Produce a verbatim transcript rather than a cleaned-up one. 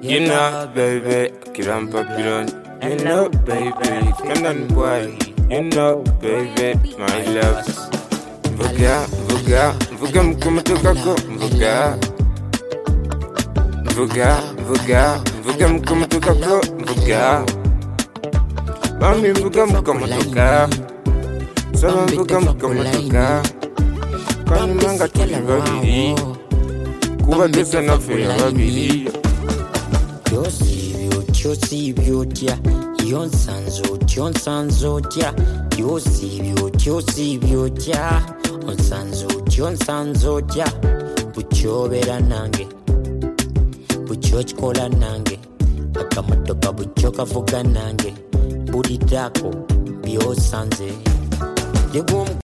You know, baby, Kiran Papillon. You know, baby, Canon boy. You know, baby, my love. Vuga, vuga, vuga mkumtuka ko, vuga. Vuga, vuga, vuga mkumtuka ko, vuga. Mami vuga mkumtuka. Saba vuga mkumtuka. Kani manga tuli babiri. Kuba desa na fe babiri. Yosibyo, yosibyo tya, yonsanzo, yonsanzo tya, yosibyo, yosibyo tya, onsanzo, yonsanzo tya, buchobera nange, buchochkola nange, akamotoka buchoka vuga nange, buditako byosanze.